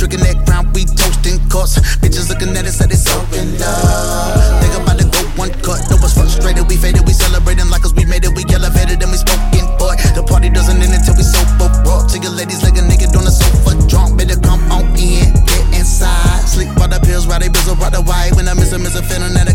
drinking that crown, we toasting cups. Bitches looking at us, said it's so in love. Think about to go one cut, no was frustrated, we faded, we celebrating like us, we made it, we elevated, and we smoking, boy. The party doesn't end until we sober up. To your ladies like a nigga on the sofa, drunk, better come on in, get inside. Sleep by the pills, ride a bizzle, ride the white. When I miss a feeling that